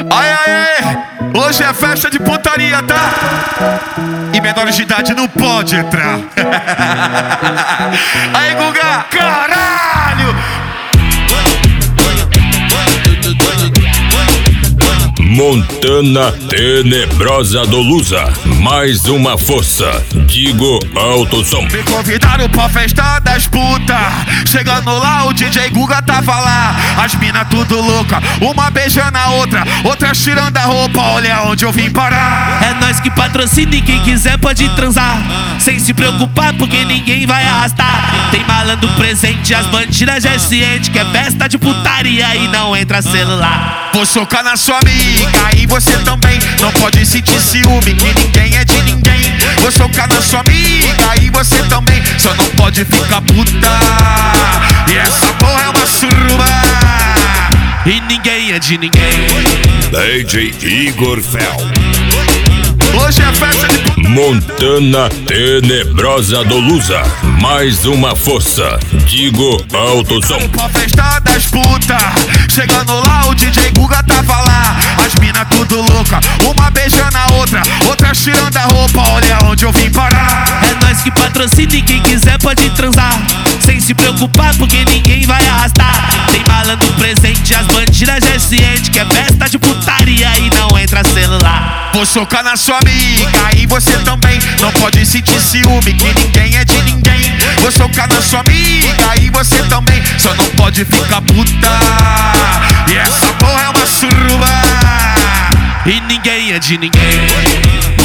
Aê, aê! Hoje é festa de putaria, tá? E menores de idade não pode entrar. Aí, Guga! Caralho! Montana Tenebrosa do Lusa, mais uma força, digo alto som. Me convidaram pra festa das putas. Chegando lá, o DJ Guga tava lá. As mina tudo louca, uma beijando a outra, outra tirando a roupa, olha onde eu vim parar. É nós que patrocina e quem quiser pode transar, sem se preocupar porque ninguém vai arrastar. Tem malandro presente, as bandidas já é ciente que é festa de putaria e não entra celular. Vou socar na sua amiga e você também. Não pode sentir ciúme que ninguém é de ninguém. Vou socar na sua amiga e você também. Só não pode ficar puta. E essa porra é uma suruba. E ninguém é de ninguém. DJ Igor Fel. Hoje é festa de puta. Montana Tenebrosa do Lusa, mais uma força, digo alto som. Pra festa das putas. Chegando lá, o DJ Guga tava lá. As mina tudo louca, uma beijando a outra, outra tirando a roupa, olha onde eu vim parar. É nós que patrocina e quem quiser pode transar, sem se preocupar porque ninguém vai arrastar. Tem malandro presente, as bandidas já é ciente que é festa de putaria e não entra celular. Vou socar na sua amiga e você também. Não pode sentir ciúme que ninguém é de ninguém. Vou socar na sua amiga e você também. Só não pode ficar puta. E essa porra é uma suruba. E ninguém é de ninguém.